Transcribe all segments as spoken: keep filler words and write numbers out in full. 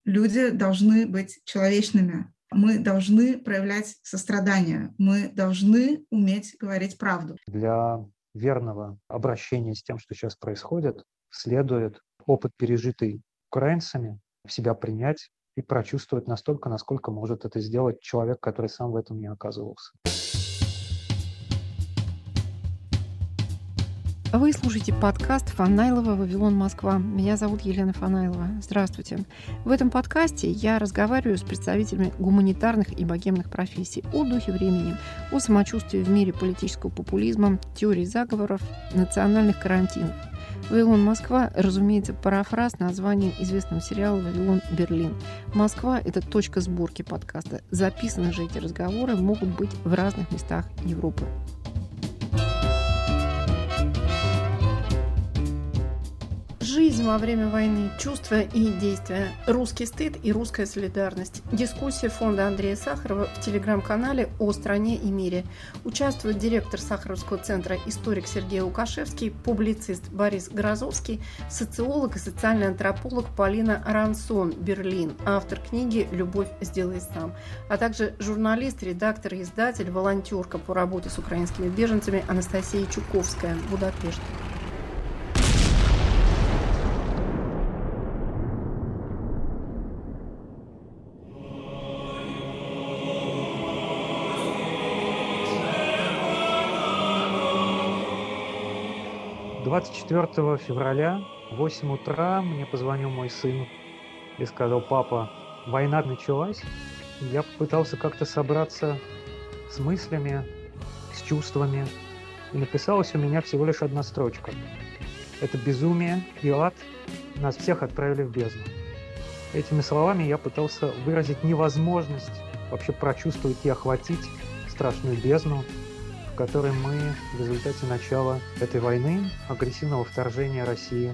Люди должны быть человечными. Мы должны проявлять сострадание. Мы должны уметь говорить правду. Для верного обращения с тем, что сейчас происходит, следует опыт, пережитый украинцами, в себя принять и прочувствовать настолько, насколько может это сделать человек, который сам в этом не оказывался. Вы слушаете подкаст Фанайлова «Вавилон, Москва». Меня зовут Елена Фанайлова. Здравствуйте. В этом подкасте я разговариваю с представителями гуманитарных и богемных профессий о духе времени, о самочувствии в мире политического популизма, теории заговоров, национальных карантинов. «Вавилон, Москва», разумеется, парафраз названием известного сериала «Вавилон, Берлин». Москва – это точка сборки подкаста. Записаны же эти разговоры могут быть в разных местах Европы. Жизнь во время войны, чувства и действия, русский стыд и русская солидарность. Дискуссия фонда Андрея Сахарова в телеграм-канале «О стране и мире». Участвует директор Сахаровского центра, историк Сергей Лукашевский, публицист Борис Грозовский, социолог и социальный антрополог Полина Рансон, Берлин, автор книги «Любовь, сделай сам», а также журналист, редактор и издатель, волонтерка по работе с украинскими беженцами Анастасия Чуковская, Будапешт. двадцать четвёртого февраля в восемь утра мне позвонил мой сын и сказал: «Папа, война началась». Я попытался как-то собраться с мыслями, с чувствами, и написалась у меня всего лишь одна строчка. Это безумие и ад, нас всех отправили в бездну. Этими словами я пытался выразить невозможность вообще прочувствовать и охватить страшную бездну, в которой мы в результате начала этой войны, агрессивного вторжения России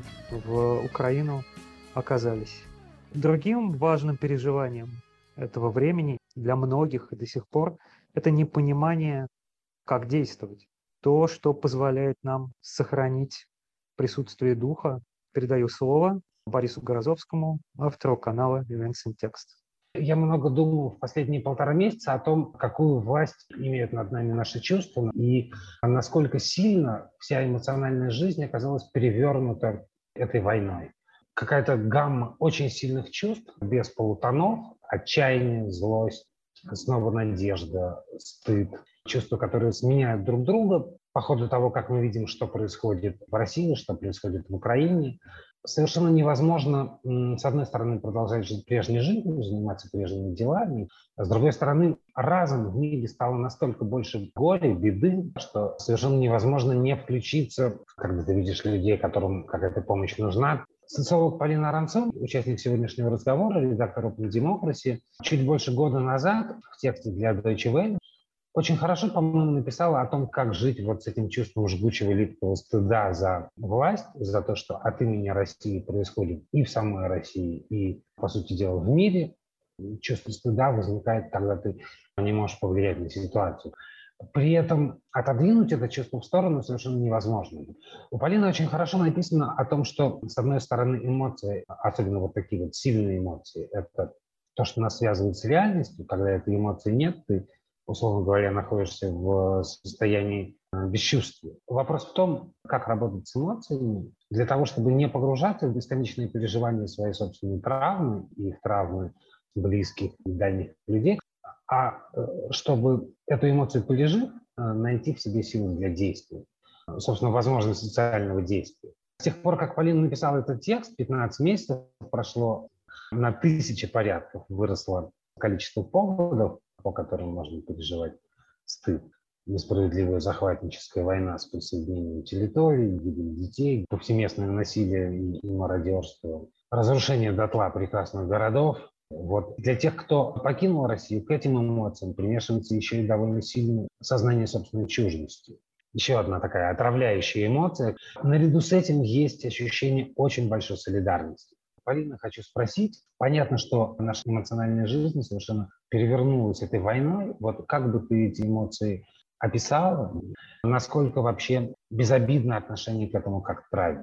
в Украину, оказались. Другим важным переживанием этого времени для многих и до сих пор это непонимание, как действовать. То, что позволяет нам сохранить присутствие духа. Передаю слово Борису Грозовскому, автору канала Events in Text. Я много думал в последние полтора месяца о том, какую власть имеют над нами наши чувства и насколько сильно вся эмоциональная жизнь оказалась перевернута этой войной. Какая-то гамма очень сильных чувств, без полутонов, отчаяние, злость, снова надежда, стыд, чувства, которые сменяют друг друга по ходу того, как мы видим, что происходит в России, что происходит в Украине. Совершенно невозможно, с одной стороны, продолжать жить прежней жизнью, заниматься прежними делами, а с другой стороны, разом в мире стало настолько больше горя, беды, что совершенно невозможно не включиться, когда ты видишь людей, которым какая-то помощь нужна. Социолог Полина Рансон, участник сегодняшнего разговора, редактор Open Democracy, чуть больше года назад в тексте для Deutsche Welle очень хорошо, по-моему, написала о том, как жить вот с этим чувством жгучего липкого стыда за власть, за то, что от имени России происходит и в самой России, и, по сути дела, в мире. Чувство стыда возникает, когда ты не можешь повлиять на ситуацию. При этом отодвинуть это чувство в сторону совершенно невозможно. У Полины очень хорошо написано о том, что, с одной стороны, эмоции, особенно вот такие вот сильные эмоции, это то, что нас связывает с реальностью. Когда этой эмоции нет, ты, условно говоря, находишься в состоянии бесчувствия. Вопрос в том, как работать с эмоциями для того, чтобы не погружаться в бесконечные переживания своей собственной травмы и их травмы близких и дальних людей, а чтобы эту эмоцию пережив, найти в себе силы для действия, собственно, возможность социального действия. С тех пор, как Полина написала этот текст, пятнадцать месяцев прошло, на тысячи порядков выросло количество поводов, по которым можно переживать стыд. Несправедливая захватническая война с присоединением территорий, гибель детей, повсеместное насилие и мародерство, разрушение дотла прекрасных городов. Вот. Для тех, кто покинул Россию, к этим эмоциям примешивается еще и довольно сильное сознание собственной чуждости. Еще одна такая отравляющая эмоция. Наряду с этим есть ощущение очень большой солидарности. Полина, хочу спросить. Понятно, что наша эмоциональная жизнь совершенно перевернулась этой войной. Вот как бы ты эти эмоции описала? Насколько вообще безобидно отношение к этому как к травме?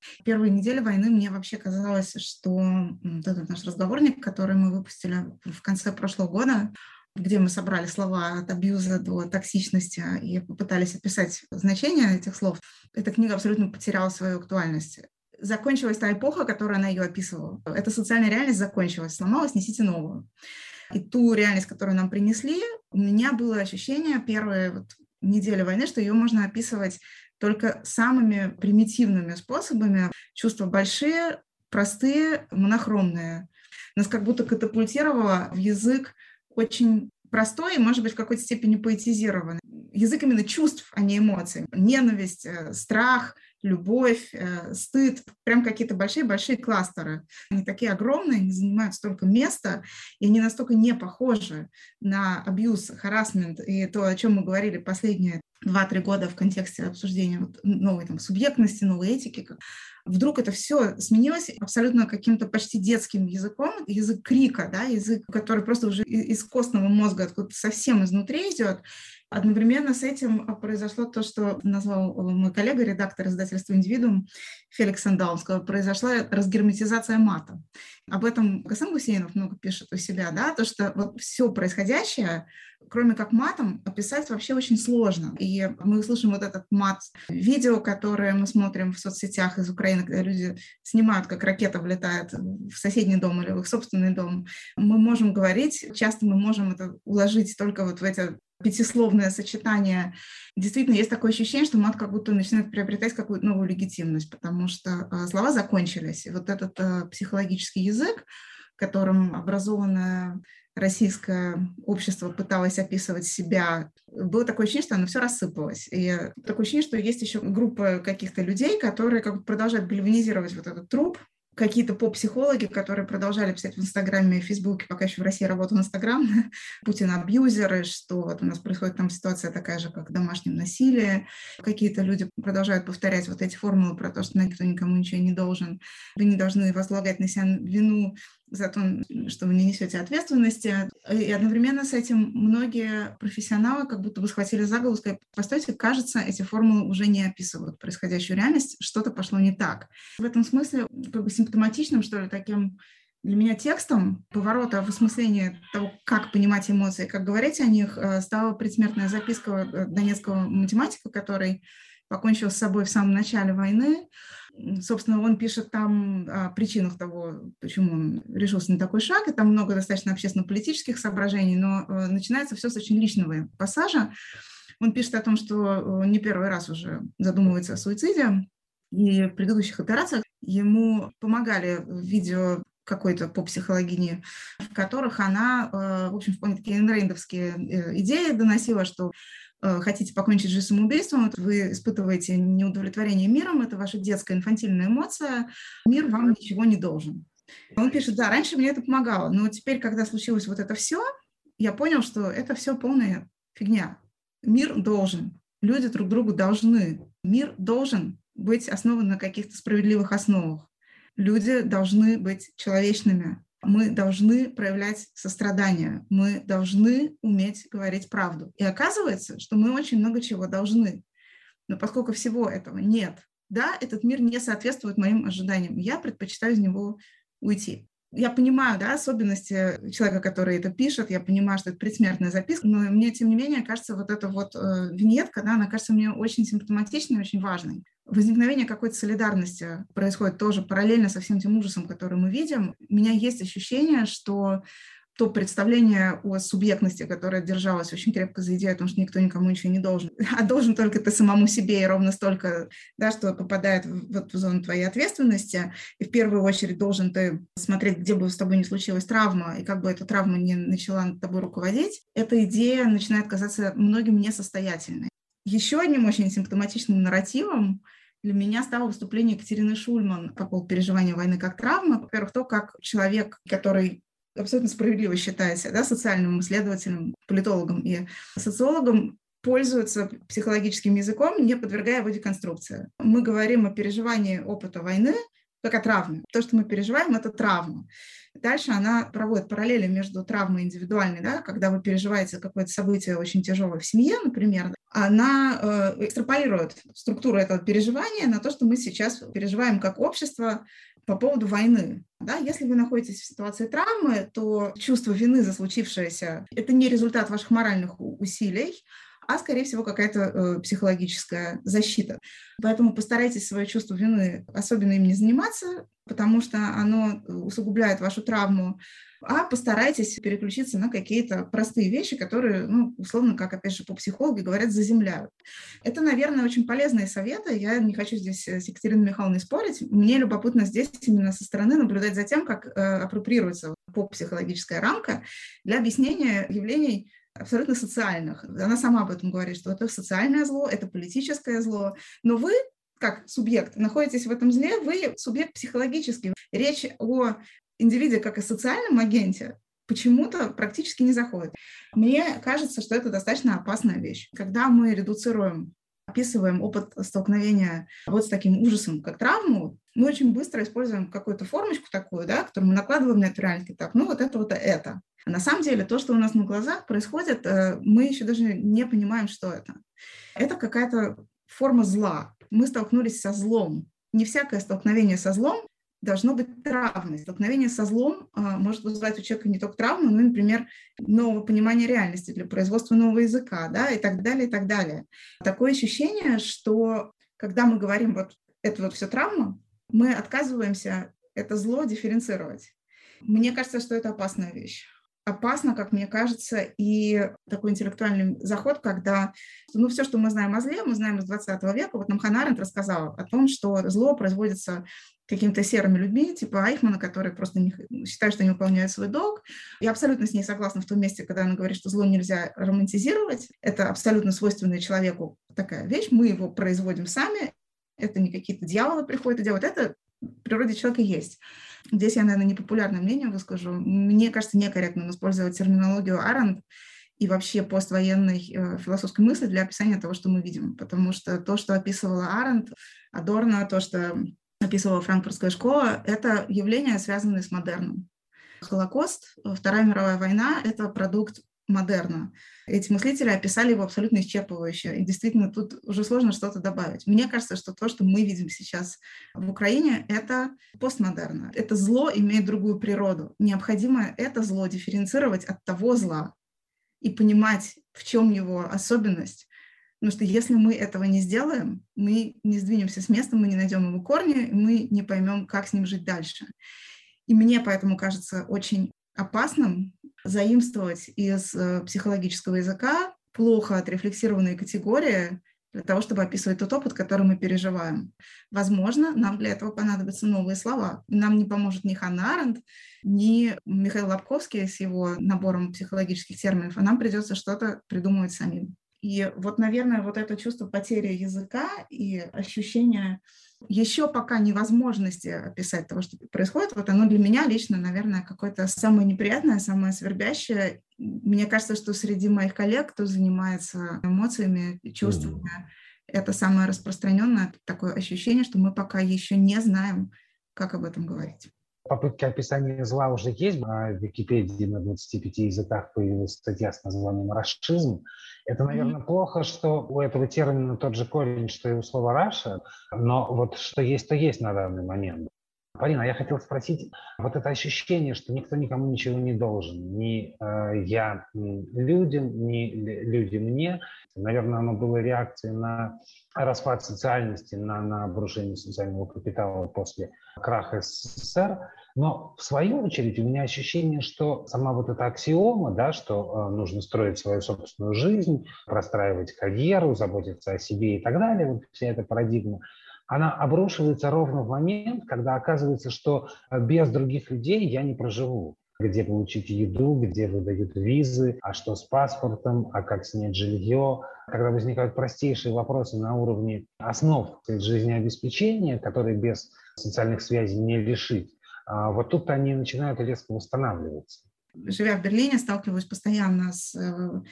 Первые недели войны мне вообще казалось, что вот этот наш разговорник, который мы выпустили в конце прошлого года, где мы собрали слова от абьюза до токсичности и попытались описать значение этих слов, эта книга абсолютно потеряла свою актуальность. Закончилась та эпоха, которую она ее описывала. Эта социальная реальность закончилась, сломалась, несите новую. И ту реальность, которую нам принесли, у меня было ощущение первые вот недели войны, что ее можно описывать только самыми примитивными способами. Чувства большие, простые, монохромные. Нас как будто катапультировало в язык очень простой и, может быть, в какой-то степени поэтизированный. Язык именно чувств, а не эмоций. Ненависть, страх, любовь, стыд. Прям какие-то большие-большие кластеры. Они такие огромные, они занимают столько места, и они настолько не похожи на абьюз, харассмент и то, о чем мы говорили последние два-три года в контексте обсуждения вот новой там, субъектности, новой этики. Вдруг это все сменилось абсолютно каким-то почти детским языком, язык крика, да, язык, который просто уже из костного мозга откуда-то совсем изнутри идет. Одновременно с этим произошло то, что назвал мой коллега, редактор издательства «Индивидуум» Феликс Сандал, сказал, произошла разгерметизация мата. Об этом Гасан Гусейнов много пишет у себя, да, то, что вот все происходящее, кроме как матом, описать вообще очень сложно. И мы слышим вот этот мат. Видео, которое мы смотрим в соцсетях из Украины, когда люди снимают, как ракета влетает в соседний дом или в их собственный дом, мы можем говорить, часто мы можем это уложить только вот в эти пятисловное сочетание. Действительно, есть такое ощущение, что мат как будто начинает приобретать какую-то новую легитимность, потому что э, слова закончились. И вот этот э, психологический язык, которым образованное российское общество пыталось описывать себя, было такое ощущение, что оно все рассыпалось. И такое ощущение, что есть еще группа каких-то людей, которые как бы продолжают гальванизировать вот этот труп. Какие-то поп-психологи, которые продолжали писать в Инстаграме и Фейсбуке, пока еще в России работал Инстаграм, Путин абьюзеры, что вот у нас происходит там ситуация такая же, как в домашнем насилии. Какие-то люди продолжают повторять вот эти формулы про то, что никто никому ничего не должен. Вы не должны возлагать на себя вину за то, что вы не несете ответственности. И одновременно с этим многие профессионалы как будто бы схватили за голову и сказали, постойте, кажется, эти формулы уже не описывают происходящую реальность, что-то пошло не так. В этом смысле как бы симптоматичным, что ли, таким для меня текстом поворота в осмыслении того, как понимать эмоции, как говорить о них, стала предсмертная записка донецкого математика, который покончил с собой в самом начале войны. Собственно, он пишет там о причинах того, почему он решился на такой шаг, и там много достаточно общественно-политических соображений, но начинается все с очень личного пассажа. Он пишет о том, что не первый раз уже задумывается о суициде, и в предыдущих операциях ему помогали в видео какой-то поп-психологини, в которых она, в общем, вполне такие энрейндовские идеи доносила, что хотите покончить жизнь самоубийством, вы испытываете неудовлетворение миром, это ваша детская инфантильная эмоция, мир вам ничего не должен. Он пишет, да, раньше мне это помогало, но теперь, когда случилось вот это все, я понял, что это все полная фигня. Мир должен, люди друг другу должны. Мир должен быть основан на каких-то справедливых основах. Люди должны быть человечными. Мы должны проявлять сострадание, мы должны уметь говорить правду. И оказывается, что мы очень много чего должны. Но поскольку всего этого нет, да, этот мир не соответствует моим ожиданиям, я предпочитаю из него уйти. Я понимаю, да, особенности человека, который это пишет, я понимаю, что это предсмертная записка, но мне, тем не менее, кажется, вот эта вот э, виньетка, да, она кажется мне очень симптоматичной, очень важной. Возникновение какой-то солидарности происходит тоже параллельно со всем тем ужасом, который мы видим. У меня есть ощущение, что то представление о субъектности, которое держалось очень крепко за идею о том, что никто никому ничего не должен, а должен только ты самому себе и ровно столько, да, что попадает в, в, в зону твоей ответственности, и в первую очередь должен ты смотреть, где бы с тобой не случилась травма, и как бы эта травма не начала над тобой руководить, эта идея начинает казаться многим несостоятельной. Еще одним очень симптоматичным нарративом для меня стало выступление Екатерины Шульман по поводу переживания войны как травмы. Во-первых, то, как человек, который абсолютно справедливо считается, да, социальным исследователем, политологом и социологом, пользуется психологическим языком, не подвергая его деконструкции. Мы говорим о переживании опыта войны как о травме. То, что мы переживаем, это травма. Дальше она проводит параллели между травмой индивидуальной, да, когда вы переживаете какое-то событие очень тяжелое в семье, например, она э, экстраполирует структуру этого переживания на то, что мы сейчас переживаем как общество по поводу войны. Да? Если вы находитесь в ситуации травмы, то чувство вины за случившееся – это не результат ваших моральных усилий, а, скорее всего, какая-то э, психологическая защита. Поэтому постарайтесь свое чувство вины особенно им не заниматься, потому что оно усугубляет вашу травму, а постарайтесь переключиться на какие-то простые вещи, которые, ну, условно, как, опять же, по психологу говорят, заземляют. Это, наверное, очень полезные советы. Я не хочу здесь с Екатериной Михайловной спорить. Мне любопытно здесь именно со стороны наблюдать за тем, как э, апроприируется поп-психологическая рамка для объяснения явлений абсолютно социальных. Она сама об этом говорит, что это социальное зло, это политическое зло, но вы, как субъект, находитесь в этом зле, вы субъект психологический. Речь о индивиде как о социальном агенте почему-то практически не заходит. Мне кажется, что это достаточно опасная вещь. Когда мы редуцируем, описываем опыт столкновения вот с таким ужасом, как травму, мы очень быстро используем какую-то формочку такую, да, которую мы накладываем на эту реальность. Так, ну вот это вот это. А на самом деле то, что у нас на глазах происходит, мы еще даже не понимаем, что это. Это какая-то форма зла. Мы столкнулись со злом. Не всякое столкновение со злом должно быть травмой. Столкновение со злом может вызывать у человека не только травму, но, например, новое понимание реальности для производства нового языка, да, и так далее, и так далее. Такое ощущение, что когда мы говорим вот это вот все травма, мы отказываемся это зло дифференцировать. Мне кажется, что это опасная вещь. Опасно, как мне кажется, и такой интеллектуальный заход, когда ну, все, что мы знаем о зле, мы знаем из двадцатого века. Вот нам Ханна Аренд рассказала о том, что зло производится какими-то серыми людьми, типа Айхмана, которые просто не, считают, что не выполняют свой долг. Я абсолютно с ней согласна в том месте, когда она говорит, что зло нельзя романтизировать. Это абсолютно свойственная человеку такая вещь. Мы его производим сами. Это не какие-то дьяволы приходят и делают. Это в природе человека есть. Здесь я, наверное, непопулярное мнение выскажу. Мне кажется, некорректно использовать терминологию Аренд и вообще поствоенной э, философской мысли для описания того, что мы видим. Потому что то, что описывала Аренд, Адорно, то, что описывала франкфуртская школа, это явления, связанные с модерном. Холокост, Вторая мировая война – это продукт модерна. Эти мыслители описали его абсолютно исчерпывающе. И действительно, тут уже сложно что-то добавить. Мне кажется, что то, что мы видим сейчас в Украине, это постмодерно. Это зло имеет другую природу. Необходимо это зло дифференцировать от того зла и понимать, в чем его особенность. Потому что если мы этого не сделаем, мы не сдвинемся с места, мы не найдем его корни, мы не поймем, как с ним жить дальше. И мне поэтому кажется очень опасным заимствовать из психологического языка плохо отрефлексированные категории для того, чтобы описывать тот опыт, который мы переживаем. Возможно, нам для этого понадобятся новые слова. Нам не поможет ни Ханна Аренд, ни Михаил Лобковский с его набором психологических терминов, а нам придется что-то придумывать самим. И вот, наверное, вот это чувство потери языка и ощущение еще пока невозможности описать того, что происходит, вот оно для меня лично, наверное, какое-то самое неприятное, самое свербящее. Мне кажется, что среди моих коллег, кто занимается эмоциями и чувствами, mm-hmm. это самое распространенное такое ощущение, что мы пока еще не знаем, как об этом говорить. Попытки описания зла уже есть. В Википедии на двадцати пяти языках появилась статья с названием «Рашизм». Это, наверное, mm-hmm. плохо, что у этого термина тот же корень, что и у слова «раша», но вот что есть, то есть на данный момент. Полина, я хотел спросить, вот это ощущение, что никто никому ничего не должен, ни э, я людям, ни люди мне, наверное, оно было реакцией на распад социальности, на, на обрушение социального капитала после краха СССР. Но в свою очередь у меня ощущение, что сама вот эта аксиома, да, что э, нужно строить свою собственную жизнь, простраивать карьеру, заботиться о себе и так далее, вот вся эта парадигма, она обрушивается ровно в момент, когда оказывается, что без других людей я не проживу. Где получить еду, где выдают визы, а что с паспортом, а как снять жилье. Когда возникают простейшие вопросы на уровне основ жизнеобеспечения, которые без социальных связей не решить, вот тут они начинают резко восстанавливаться. Живя в Берлине, сталкиваюсь постоянно с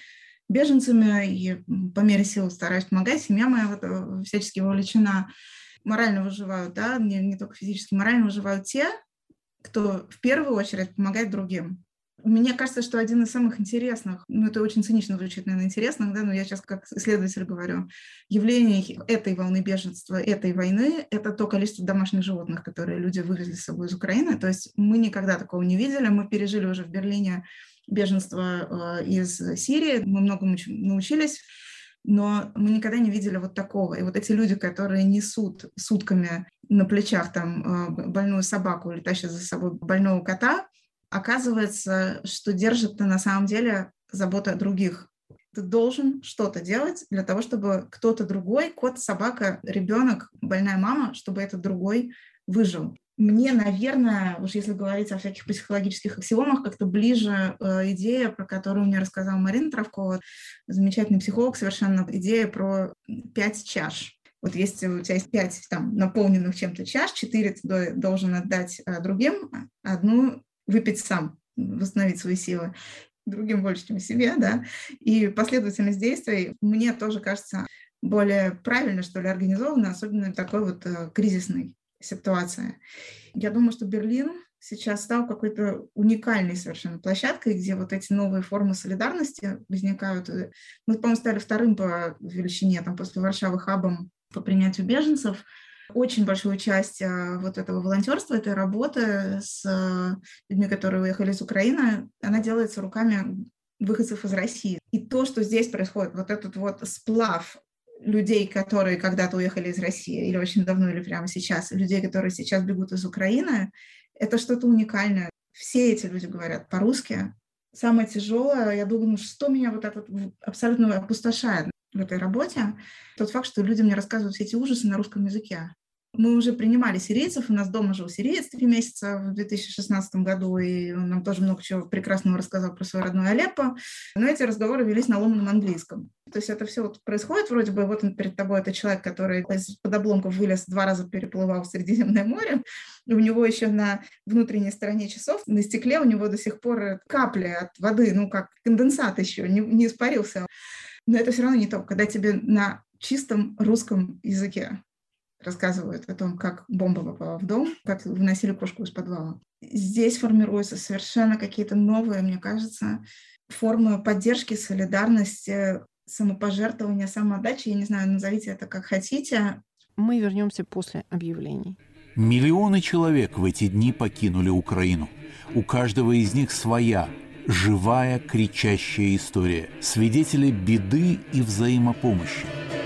беженцами и по мере сил стараюсь помогать. Семья моя вот всячески вовлечена. морально выживают, да, не, не только физически, морально выживают те, кто в первую очередь помогает другим. Мне кажется, что один из самых интересных, ну это очень цинично звучит, наверное, интересных, да, но я сейчас как исследователь говорю, явлений этой волны беженства, этой войны, это то количество домашних животных, которые люди вывезли с собой из Украины. То есть мы никогда такого не видели, мы пережили уже в Берлине беженство э, из Сирии, мы многому научились, но мы никогда не видели вот такого. И вот эти люди, которые несут сутками на плечах там больную собаку или тащат за собой больного кота, оказывается, что держит на самом деле забота о других. Ты должен что-то делать для того, чтобы кто-то другой, кот, собака, ребенок, больная мама, чтобы этот другой выжил. Мне, наверное, уж если говорить о всяких психологических аксиомах, как-то ближе э, идея, про которую мне рассказала Марина Травкова, замечательный психолог, совершенно идея про пять чаш. Вот если у тебя есть пять там, наполненных чем-то чаш, четыре ты должен отдать э, другим, одну выпить сам, восстановить свои силы, другим больше, чем себе, да, и последовательность действий мне тоже кажется более правильно, что ли, организована, особенно в такой вот э, кризисной ситуации. Я думаю, что Берлин сейчас стал какой-то уникальной совершенно площадкой, где вот эти новые формы солидарности возникают. Мы, по-моему, стали вторым по величине, там, после Варшавы, хабом по принятию беженцев. Очень большую часть вот этого волонтерства, этой работы с людьми, которые уехали из Украины, она делается руками выходцев из России. И то, что здесь происходит, вот этот вот сплав людей, которые когда-то уехали из России, или очень давно, или прямо сейчас, людей, которые сейчас бегут из Украины, это что-то уникальное. Все эти люди говорят по-русски. Самое тяжелое, я думаю, что меня вот это абсолютно опустошает в этой работе, тот факт, что люди мне рассказывают все эти ужасы на русском языке. Мы уже принимали сирийцев, у нас дома жил сириец три месяца в две тысячи шестнадцатом году, и он нам тоже много чего прекрасного рассказал про свой родной Алеппо, но эти разговоры велись на ломаном английском. То есть это все вот происходит, вроде бы вот он перед тобой, это человек, который из-под обломков вылез, два раза переплывал в Средиземное море, у него еще на внутренней стороне часов, на стекле у него до сих пор капли от воды, ну как конденсат еще, не, не испарился. Но это все равно не то, когда тебе на чистом русском языке рассказывают о том, как бомба попала в дом, как выносили кошку из подвала. Здесь формируются совершенно какие-то новые, мне кажется, формы поддержки, солидарности, самопожертвования, самоотдачи. Я не знаю, назовите это как хотите. Мы вернемся после объявлений. Миллионы человек в эти дни покинули Украину. У каждого из них своя, живая, кричащая история. Свидетели беды и взаимопомощи.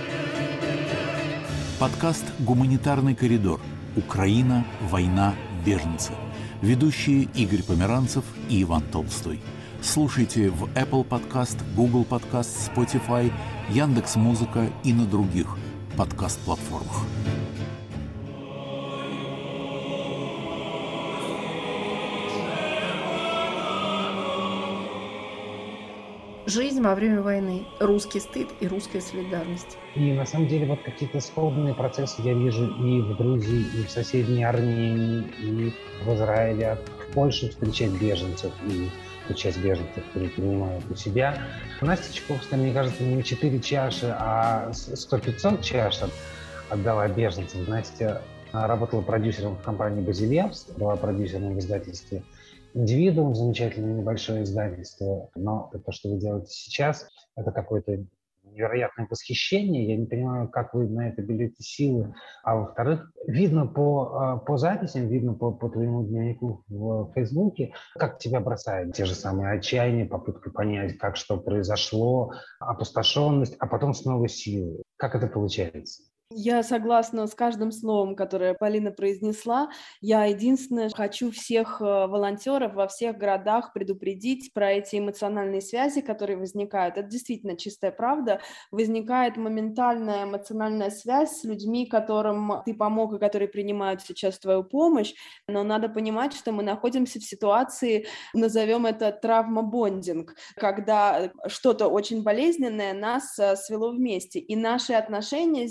Подкаст «Гуманитарный коридор. Украина. Война. Беженцы». Ведущие Игорь Померанцев и Иван Толстой. Слушайте в Apple Podcast, Google Podcast, Spotify, Яндекс.Музыка и на других подкаст-платформах. Жизнь во время войны, русский стыд и русская солидарность. И на самом деле вот какие-то сходные процессы я вижу и в Грузии, и в соседней Армении, и в Израиле. В Польше встречать беженцев и ту часть беженцев, которые принимают у себя. Настя Чайковская, мне кажется, не четыре чаши, а сто-пятьсот чаш отдала беженцам. Настя работала продюсером в компании «Базилевс», была продюсером в издательстве «Индивидуум», замечательное небольшое издательство, но то, что вы делаете сейчас, это какое-то невероятное восхищение. Я не понимаю, как вы на это берете силы. А во-вторых, видно по, по записям, видно по, по твоему дневнику в Фейсбуке, как тебя бросают те же самые отчаяния, попытка понять, как что произошло, опустошенность, а потом снова силы. Как это получается? Я согласна с каждым словом, которое Полина произнесла. Я единственное хочу всех волонтеров во всех городах предупредить про эти эмоциональные связи, которые возникают. Это действительно чистая правда. Возникает моментальная эмоциональная связь с людьми, которым ты помог и которые принимают сейчас твою помощь. Но надо понимать, что мы находимся в ситуации, назовем это травмобондинг, когда что-то очень болезненное нас свело вместе. И наши отношения здесь, мы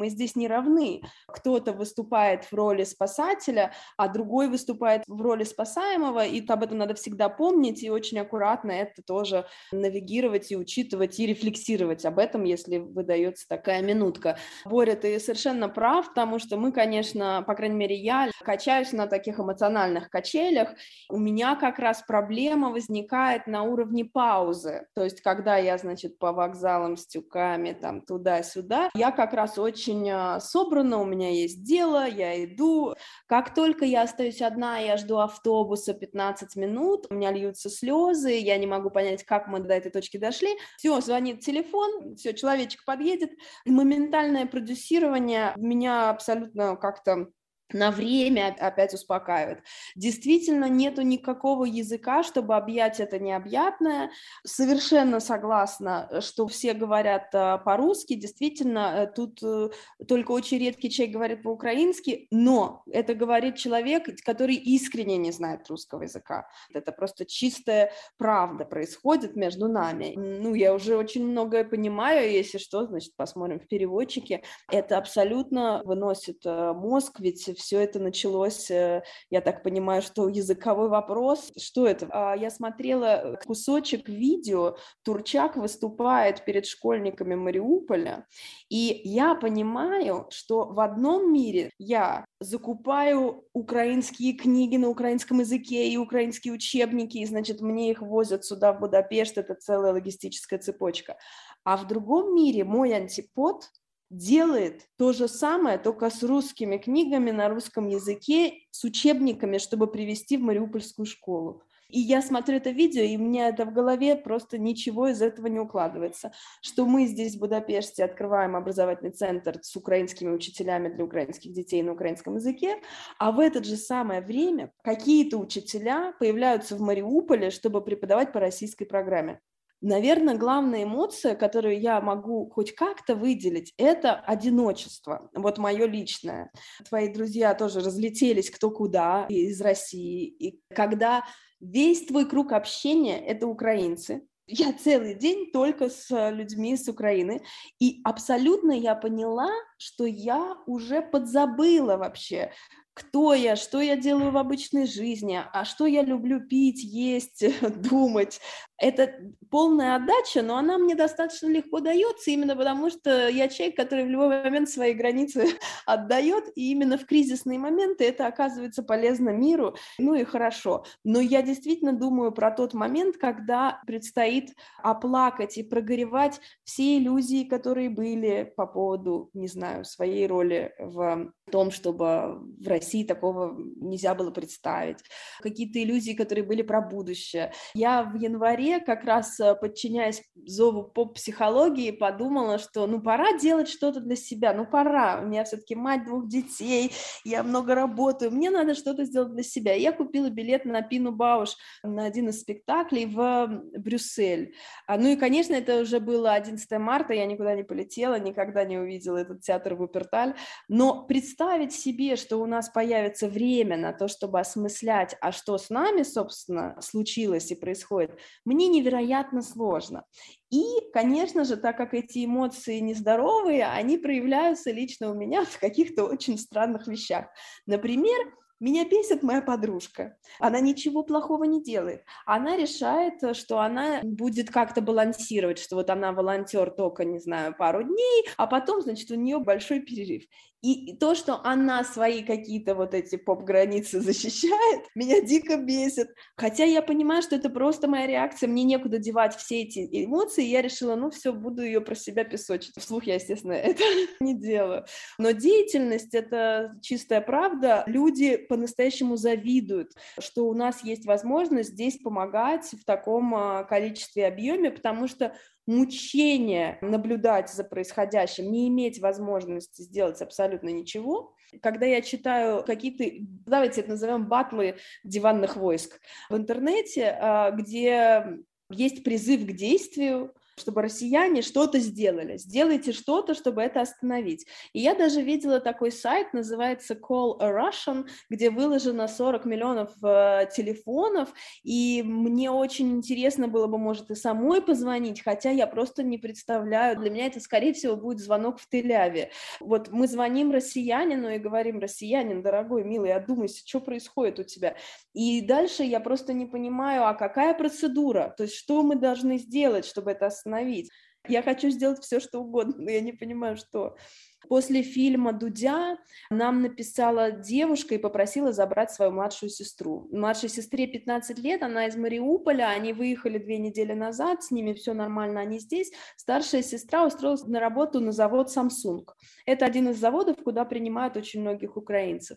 мы здесь не равны. Кто-то выступает в роли спасателя, а другой выступает в роли спасаемого, и об этом надо всегда помнить и очень аккуратно это тоже навигировать и учитывать, и рефлексировать об этом, если выдается такая минутка. Боря, ты совершенно прав, потому что мы, конечно, по крайней мере, я качаюсь на таких эмоциональных качелях. У меня как раз проблема возникает на уровне паузы. То есть, когда я, значит, по вокзалам с тюками, там, туда-сюда, я как раз очень собрана, у меня есть дело, я иду. Как только я остаюсь одна, я жду автобуса пятнадцать минут, у меня льются слезы, я не могу понять, как мы до этой точки дошли. Все, звонит телефон, все, человечек подъедет. Моментальное продюсирование меня абсолютно как-то на время опять успокаивает. Действительно, нету никакого языка, чтобы объять это необъятное. Совершенно согласна, что все говорят по-русски. Действительно, тут только очень редкий человек говорит по-украински, но это говорит человек, который искренне не знает русского языка. Это просто чистая правда происходит между нами. Ну, я уже очень многое понимаю, если что, значит, посмотрим в переводчике. Это абсолютно выносит мозг, ведь все это началось, я так понимаю, что языковой вопрос. Что это? Я смотрела кусочек видео, Турчак выступает перед школьниками Мариуполя, и я понимаю, что в одном мире я закупаю украинские книги на украинском языке и украинские учебники, и, значит, мне их возят сюда, в Будапешт, это целая логистическая цепочка. А в другом мире мой антипод делает то же самое, только с русскими книгами на русском языке, с учебниками, чтобы привезти в мариупольскую школу. И я смотрю это видео, и у меня это в голове просто ничего из этого не укладывается. Что мы здесь в Будапеште открываем образовательный центр с украинскими учителями для украинских детей на украинском языке, а в это же самое время какие-то учителя появляются в Мариуполе, чтобы преподавать по российской программе. Наверное, главная эмоция, которую я могу хоть как-то выделить, это одиночество, вот мое личное. Твои друзья тоже разлетелись кто куда из России, и когда весь твой круг общения – это украинцы, я целый день только с людьми с Украины, и абсолютно я поняла, что я уже подзабыла вообще, кто я, что я делаю в обычной жизни, а что я люблю пить, есть, думать. Это полная отдача, но она мне достаточно легко дается, именно потому что я человек, который в любой момент свои границы отдает, и именно в кризисные моменты это оказывается полезно миру, ну и хорошо. Но я действительно думаю про тот момент, когда предстоит оплакать и прогоревать все иллюзии, которые были по поводу, не знаю, своей роли в том, чтобы в России такого нельзя было представить. Какие-то иллюзии, которые были про будущее. Я в январе, как раз подчиняясь зову поп-психологии, подумала, что ну пора делать что-то для себя, ну пора. У меня все-таки мать двух детей, я много работаю, мне надо что-то сделать для себя. Я купила билет на Пину Бауш на один из спектаклей в Брюссель. Ну и, конечно, это уже было одиннадцатое марта, я никуда не полетела, никогда не увидела этот театр Вуперталь, но представить себе, что у нас появится время на то, чтобы осмыслять, а что с нами, собственно, случилось и происходит, мне невероятно сложно. И, конечно же, так как эти эмоции нездоровые, они проявляются лично у меня в каких-то очень странных вещах. Например, меня бесит моя подружка. Она ничего плохого не делает. Она решает, что она будет как-то балансировать, что вот она волонтер только, не знаю, пару дней, а потом, значит, у нее большой перерыв. И то, что она свои какие-то вот эти поп-границы защищает, меня дико бесит. Хотя я понимаю, что это просто моя реакция, мне некуда девать все эти эмоции, и я решила, ну все, буду ее про себя песочить. Вслух я, естественно, это не делаю. Но деятельность — это чистая правда. Люди по-настоящему завидуют, что у нас есть возможность здесь помогать в таком количестве и объеме, потому что мучение наблюдать за происходящим, не иметь возможности сделать абсолютно ничего. Когда я читаю какие-то, давайте это назовем, батлы диванных войск в интернете, где есть призыв к действию, чтобы россияне что-то сделали. Сделайте что-то, чтобы это остановить. И я даже видела такой сайт, называется Call a Russian, где выложено сорок миллионов э, телефонов, и мне очень интересно было бы, может, и самой позвонить, хотя я просто не представляю. Для меня это, скорее всего, будет звонок в Тель-Авиве. Вот мы звоним россиянину и говорим: россиянин, дорогой, милый, одумайся, что происходит у тебя? И дальше я просто не понимаю, а какая процедура? То есть что мы должны сделать, чтобы это остановить? Я хочу сделать все, что угодно, но я не понимаю, что. После фильма «Дудя» нам написала девушка и попросила забрать свою младшую сестру. Младшей сестре пятнадцать лет, она из Мариуполя, они выехали две недели назад, с ними все нормально, они здесь. Старшая сестра устроилась на работу на завод Samsung. Это один из заводов, куда принимают очень многих украинцев.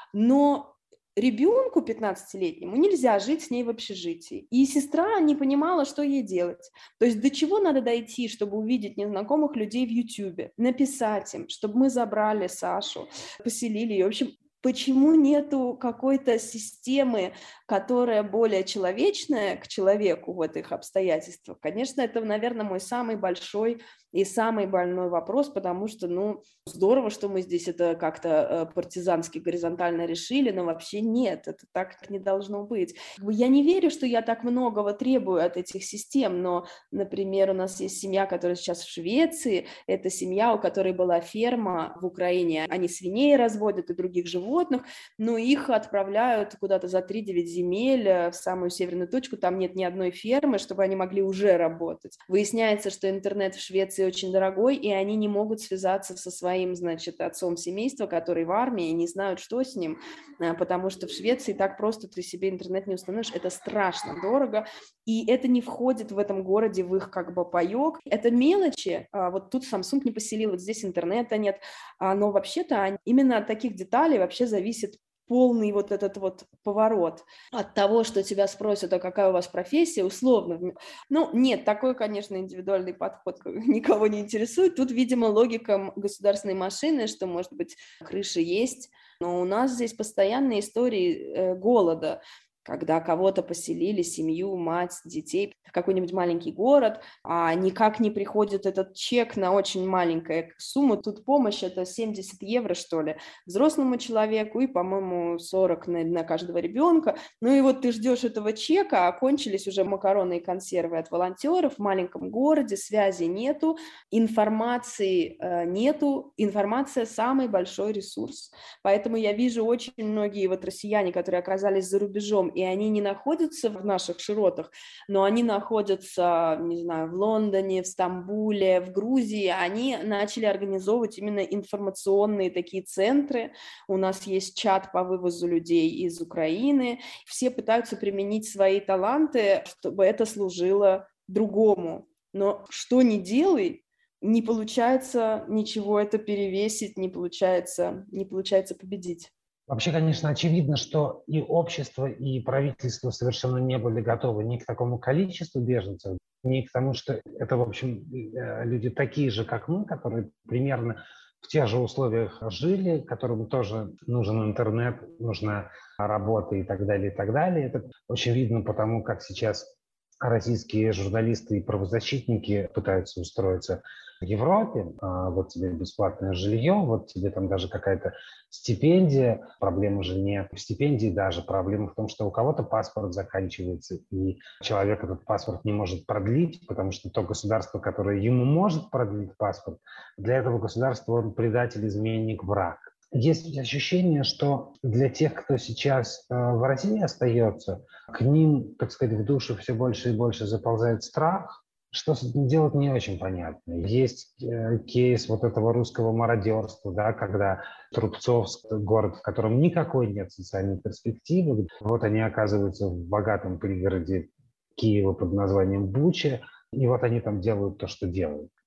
Но ребенку пятнадцатилетнему нельзя жить с ней в общежитии. И сестра не понимала, что ей делать. То есть до чего надо дойти, чтобы увидеть незнакомых людей в Ютубе, написать им, чтобы мы забрали Сашу, поселили ее. В общем, почему нету какой-то системы, которая более человечная к человеку в этих обстоятельствах? Конечно, это, наверное, мой самый большой и самый больной вопрос, потому что, ну, здорово, что мы здесь это как-то партизански, горизонтально решили, но вообще нет, это так не должно быть. Я не верю, что я так многого требую от этих систем, но, например, у нас есть семья, которая сейчас в Швеции, это семья, у которой была ферма в Украине, они свиней разводят и других животных, но их отправляют куда-то за три-девять земель в самую северную точку, там нет ни одной фермы, чтобы они могли уже работать. Выясняется, что интернет в Швеции очень дорогой, и они не могут связаться со своим, значит, отцом семейства, который в армии, и не знают, что с ним, потому что в Швеции так просто ты себе интернет не установишь, это страшно дорого, и это не входит в этом городе в их как бы паёк. Это мелочи, вот тут Samsung не поселил, вот здесь интернета нет, но вообще-то именно от таких деталей вообще зависит полный вот этот вот поворот от того, что тебя спросят, а какая у вас профессия, условно. Ну, нет, такой, конечно, индивидуальный подход никого не интересует. Тут, видимо, логика государственной машины, что, может быть, крыша есть, но у нас здесь постоянные истории э, голода, когда кого-то поселили, семью, мать, детей, в какой-нибудь маленький город, а никак не приходит этот чек на очень маленькую сумму. Тут помощь – это семьдесят евро, что ли, взрослому человеку и, по-моему, сорок на, на каждого ребенка. Ну и вот ты ждешь этого чека, а кончились уже макароны и консервы от волонтеров в маленьком городе, связи нету, информации э, нету. Информация – самый большой ресурс. Поэтому я вижу очень многие вот россияне, которые оказались за рубежом, и они не находятся в наших широтах, но они находятся, не знаю, в Лондоне, в Стамбуле, в Грузии, они начали организовывать именно информационные такие центры. У нас есть чат по вывозу людей из Украины. Все пытаются применить свои таланты, чтобы это служило другому. Но что ни делай, не получается ничего это перевесить, не получается, не получается победить. Вообще, конечно, очевидно, что и общество, и правительство совершенно не были готовы ни к такому количеству беженцев, ни к тому, что это, в общем, люди такие же, как мы, которые примерно в тех же условиях жили, которым тоже нужен интернет, нужна работа и так далее, и так далее. Это очень видно потому, как сейчас российские журналисты и правозащитники пытаются устроиться в Европе. Вот тебе бесплатное жилье, вот тебе там даже какая-то стипендия. Проблемы же не в стипендии даже. Проблема в том, что у кого-то паспорт заканчивается, и человек этот паспорт не может продлить, потому что то государство, которое ему может продлить паспорт, для этого государства он предатель, изменник, враг. Есть ощущение, что для тех, кто сейчас э, в России остается, к ним, так сказать, в душу все больше и больше заползает страх, что делать не очень понятно. Есть э, кейс вот этого русского мародерства, да, когда Трубцовск, город, в котором никакой нет социальной перспективы, вот они оказываются в богатом пригороде Киева под названием Буча, и вот они там делают то, что делают.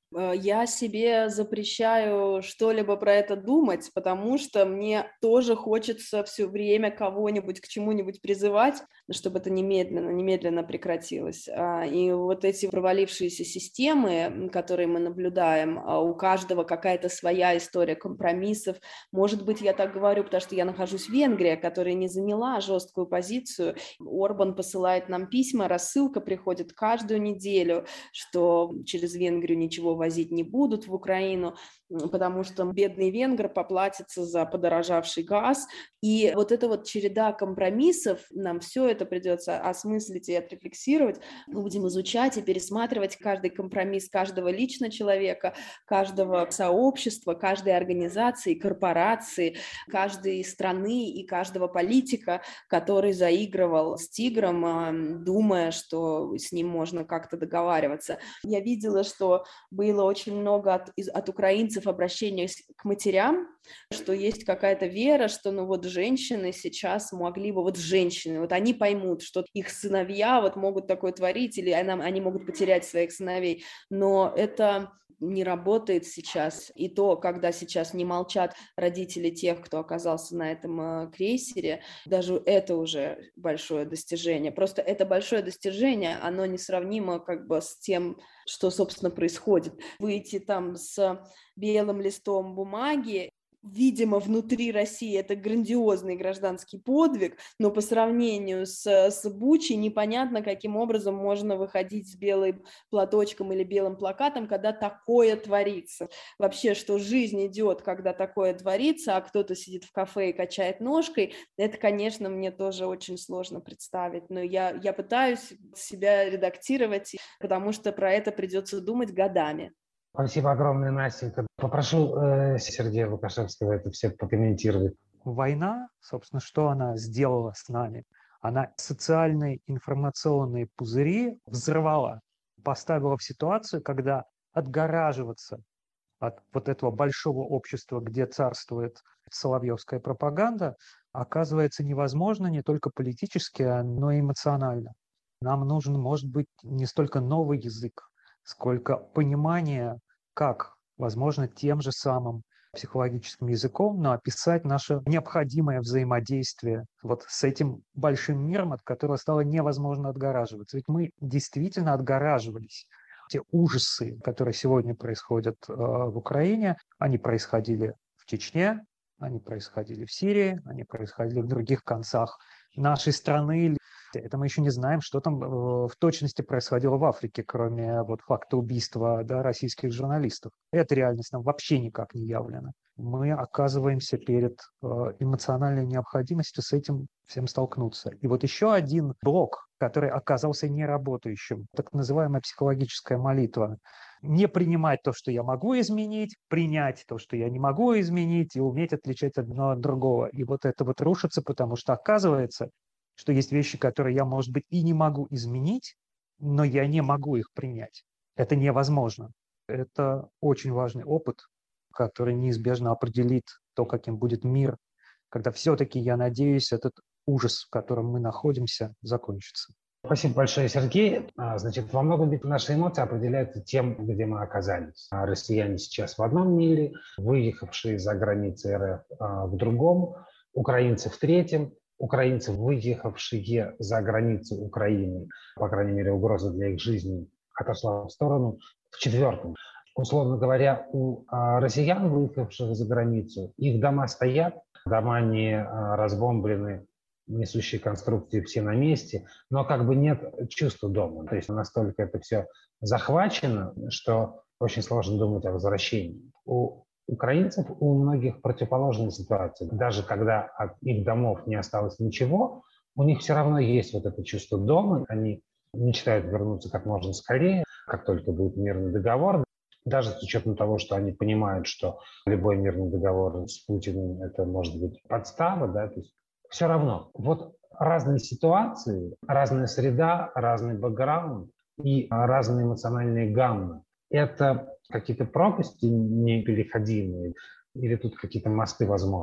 Я себе запрещаю что-либо про это думать, потому что мне тоже хочется все время кого-нибудь к чему-нибудь призывать, чтобы это немедленно, немедленно прекратилось. И вот эти провалившиеся системы, которые мы наблюдаем, у каждого какая-то своя история компромиссов. Может быть, я так говорю, потому что я нахожусь в Венгрии, которая не заняла жесткую позицию. Орбан посылает нам письма, рассылка приходит каждую неделю, что через Венгрию ничего возить не будут в Украину, потому что бедный венгр поплатится за подорожавший газ. И вот эта вот череда компромиссов, нам все это придется осмыслить и отрефлексировать. Мы будем изучать и пересматривать каждый компромисс каждого лично человека, каждого сообщества, каждой организации, корпорации, каждой страны и каждого политика, который заигрывал с тигром, думая, что с ним можно как-то договариваться. Я видела, что было очень много от, от украинцев обращений к матерям, что есть какая-то вера, что ну вот женщины сейчас могли бы, вот женщины, вот они поймут, что их сыновья вот могут такое творить, или они, они могут потерять своих сыновей, но это не работает сейчас. И то, когда сейчас не молчат родители тех, кто оказался на этом э, крейсере, даже это уже большое достижение. Просто это большое достижение, оно несравнимо как бы с тем, что, собственно, происходит. Выйти там с белым листом бумаги, видимо, внутри России это грандиозный гражданский подвиг, но по сравнению с, с Бучей непонятно, каким образом можно выходить с белым платочком или белым плакатом, когда такое творится. Вообще, что жизнь идет, когда такое творится, а кто-то сидит в кафе и качает ножкой, это, конечно, мне тоже очень сложно представить, но я, я пытаюсь себя редактировать, потому что про это придется думать годами. Спасибо огромное, Настенька. Попрошу э, Сергея Лукашевского это все прокомментировать. Война, собственно, что она сделала с нами? Она социальные информационные пузыри взорвала, поставила в ситуацию, когда отгораживаться от вот этого большого общества, где царствует соловьевская пропаганда, оказывается невозможно не только политически, но и эмоционально. Нам нужен, может быть, не столько новый язык, сколько понимание, как, возможно, тем же самым психологическим языком, но описать наше необходимое взаимодействие вот с этим большим миром, от которого стало невозможно отгораживаться. Ведь мы действительно отгораживались. Те ужасы, которые сегодня происходят э, в Украине, они происходили в Чечне, они происходили в Сирии, они происходили в других концах нашей страны. Это мы еще не знаем, что там э, в точности происходило в Африке, кроме вот факта убийства да, российских журналистов. Эта реальность нам вообще никак не явлена. Мы оказываемся перед э, эмоциональной необходимостью с этим всем столкнуться. И вот еще один блок, который оказался неработающим, так называемая психологическая молитва. Не принимать то, что я могу изменить, принять то, что я не могу изменить, и уметь отличать одно от другого. И вот это вот рушится, потому что оказывается, что есть вещи, которые я, может быть, и не могу изменить, но я не могу их принять. Это невозможно. Это очень важный опыт, который неизбежно определит то, каким будет мир, когда все-таки, я надеюсь, этот ужас, в котором мы находимся, закончится. Спасибо большое, Сергей. Значит, во многом ведь наши эмоции определяются тем, где мы оказались. Россияне сейчас в одном мире, выехавшие за границы эр эф в другом, украинцы в третьем, украинцы, выехавшие за границу Украины, по крайней мере, угроза для их жизни отошла в сторону, в четвертом. Условно говоря, у россиян, выехавших за границу, их дома стоят, дома не разбомблены, несущие конструкции все на месте, но как бы нет чувства дома. То есть настолько это все захвачено, что очень сложно думать о возвращении. У украинцев, у многих противоположная ситуация. Даже когда от их домов не осталось ничего, у них все равно есть вот это чувство дома. Они мечтают вернуться как можно скорее, как только будет мирный договор. Даже с учетом того, что они понимают, что любой мирный договор с Путиным это может быть подстава, да, то есть все равно. Вот разные ситуации, разная среда, разный бэкграунд и разные эмоциональные гаммы. Это какие-то пропасти непереходимые или тут какие-то мосты возможны?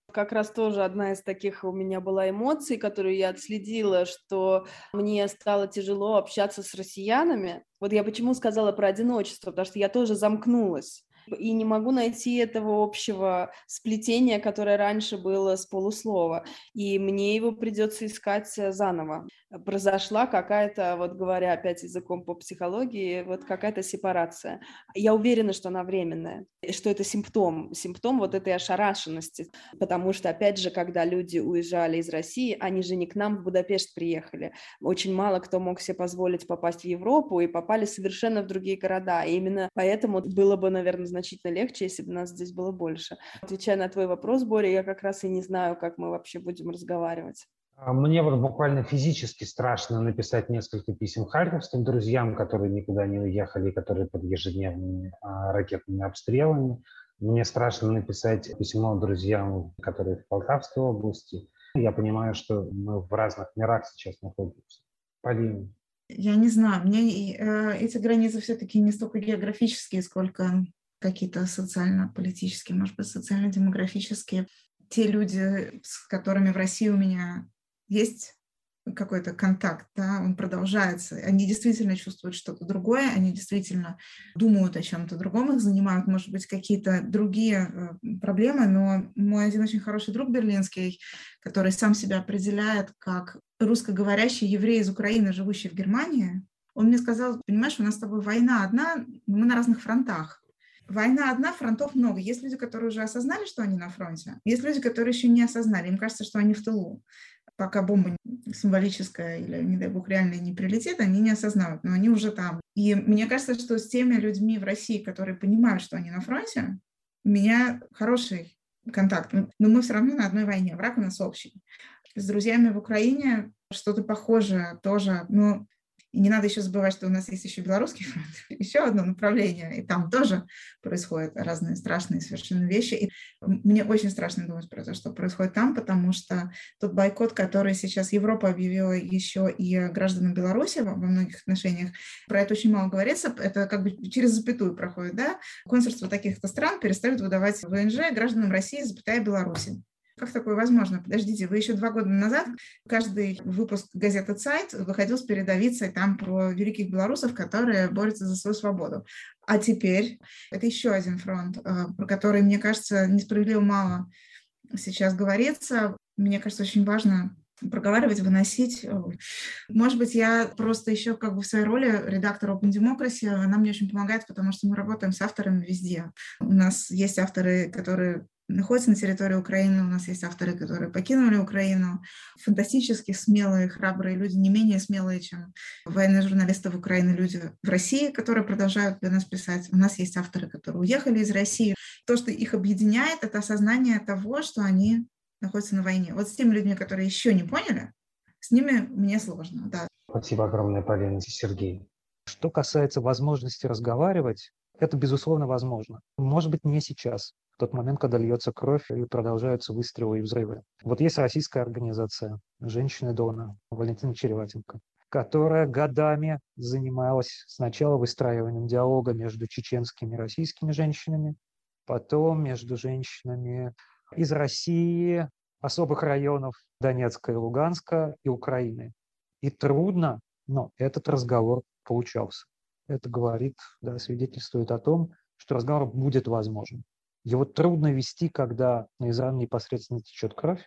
Как раз тоже одна из таких у меня была эмоций, которую я отследила, что мне стало тяжело общаться с россиянами. Вот я почему сказала про одиночество, потому что я тоже замкнулась. И не могу найти этого общего сплетения, которое раньше было с полуслова. И мне его придется искать заново. Произошла какая-то, вот говоря опять языком по психологии, вот какая-то сепарация. Я уверена, что она временная, и что это симптом, симптом вот этой ошарашенности. Потому что, опять же, когда люди уезжали из России, они же не к нам в Будапешт приехали. Очень мало кто мог себе позволить попасть в Европу и попали совершенно в другие города. И именно поэтому было бы, наверное, значительно легче, если бы нас здесь было больше. Отвечая на твой вопрос, Боря, я как раз и не знаю, как мы вообще будем разговаривать. Мне вот буквально физически страшно написать несколько писем харьковским друзьям, которые никуда не уехали, которые под ежедневными а, ракетными обстрелами. Мне страшно написать письмо друзьям, которые в Полтавской области. Я понимаю, что мы в разных мирах сейчас находимся. Полина. Я не знаю, мне э, эти границы все-таки не столько географические, сколько какие-то социально-политические, может быть, социально-демографические. Те люди, с которыми в России у меня есть какой-то контакт, да, он продолжается. Они действительно чувствуют что-то другое, они действительно думают о чем-то другом, их занимают, может быть, какие-то другие проблемы, но мой один очень хороший друг берлинский, который сам себя определяет как русскоговорящий еврей из Украины, живущий в Германии, он мне сказал: понимаешь, у нас с тобой война одна, но мы на разных фронтах. Война одна, фронтов много. Есть люди, которые уже осознали, что они на фронте. Есть люди, которые еще не осознали. Им кажется, что они в тылу. Пока бомба символическая или, не дай бог, реальная не прилетит, они не осознают, но они уже там. И мне кажется, что с теми людьми в России, которые понимают, что они на фронте, у меня хороший контакт. Но мы все равно на одной войне. Враг у нас общий. С друзьями в Украине что-то похожее тоже. Но и не надо еще забывать, что у нас есть еще белорусский фронт, еще одно направление, и там тоже происходят разные страшные совершенно вещи. И мне очень страшно думать про то, что происходит там, потому что тот бойкот, который сейчас Европа объявила еще и гражданам Беларуси во многих отношениях, про это очень мало говорится, это как бы через запятую проходит, да? Консульства таких-то стран перестают выдавать ВНЖ гражданам России, запятая Беларуси. Как такое возможно? Подождите, вы еще два года назад каждый выпуск газеты «Цайт» выходил с передовицей там про великих белорусов, которые борются за свою свободу. А теперь это еще один фронт, про который, мне кажется, несправедливо мало сейчас говорится. Мне кажется, очень важно проговаривать, выносить. Может быть, я просто еще как бы в своей роли редактора Open Democracy, она мне очень помогает, потому что мы работаем с авторами везде. У нас есть авторы, которые находятся на территории Украины, у нас есть авторы, которые покинули Украину, фантастически смелые, храбрые люди, не менее смелые, чем военные журналисты в Украине, люди в России, которые продолжают для нас писать. У нас есть авторы, которые уехали из России. То, что их объединяет, это осознание того, что они находятся на войне. Вот с теми людьми, которые еще не поняли, с ними мне сложно. Да. Спасибо огромное, Полина. Сергей. Что касается возможности разговаривать, это, безусловно, возможно. Может быть, не сейчас, в тот момент, когда льется кровь и продолжаются выстрелы и взрывы. Вот есть российская организация «Женщины Дона», Валентина Череватенко, которая годами занималась сначала выстраиванием диалога между чеченскими и российскими женщинами, потом между женщинами из России, особых районов Донецка и Луганска и Украины. И трудно, но этот разговор получался. Это говорит, да, свидетельствует о том, что разговор будет возможен. Его трудно вести, когда из ран непосредственно течет кровь,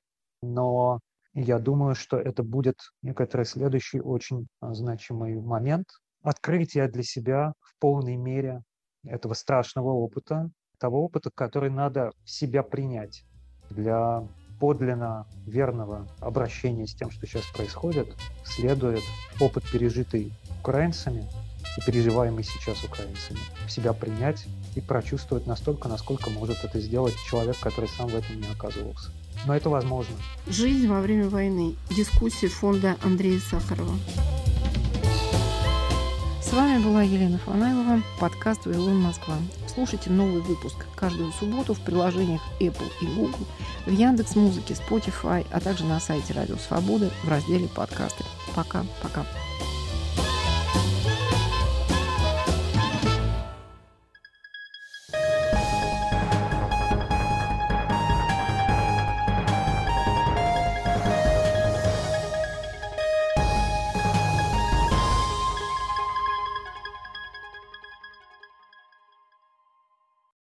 но я думаю, что это будет некоторый следующий очень значимый момент открытия для себя в полной мере этого страшного опыта, того опыта, который надо в себя принять для подлинно верного обращения с тем, что сейчас происходит, следует опыт, пережитый украинцами и переживаемый сейчас украинцами, в себя принять и прочувствовать настолько, насколько может это сделать человек, который сам в этом не оказывался. Но это возможно. Жизнь во время войны. Дискуссии фонда Андрея Сахарова. С вами была Елена Фанайлова, подкаст «Вавилон Москва». Слушайте новый выпуск каждую субботу в приложениях Apple и Google, в Яндекс.Музыке, Spotify, а также на сайте Радио Свободы в разделе «Подкасты». Пока-пока.